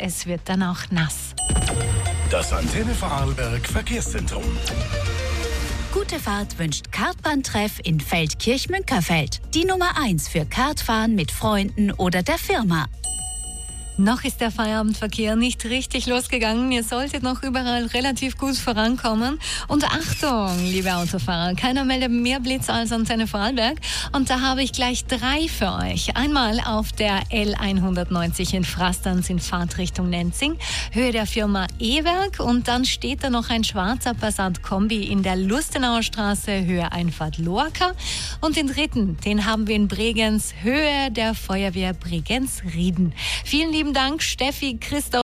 es wird dann auch nass. Das Antenne Vorarlberg Verkehrszentrum. Gute Fahrt wünscht Kartbahntreff in Feldkirch-Münkerfeld. Die Nummer 1 für Kartfahren mit Freunden oder der Firma. Noch ist der Feierabendverkehr nicht richtig losgegangen. Ihr solltet noch überall relativ gut vorankommen. Und Achtung, liebe Autofahrer, keiner meldet mehr Blitz als Antenne Vorarlberg. Und da habe ich gleich 3 für euch. Einmal auf der L190 in Frastanz in Fahrtrichtung Nenzing, Höhe der Firma E-Werk. Und dann steht da noch ein schwarzer Passat-Kombi in der Lustenauer Straße, Höhe Einfahrt Lorca. Und den 3., den haben wir in Bregenz, Höhe der Feuerwehr Bregenz-Rieden. Vielen lieben Dank, Steffi, Christoph.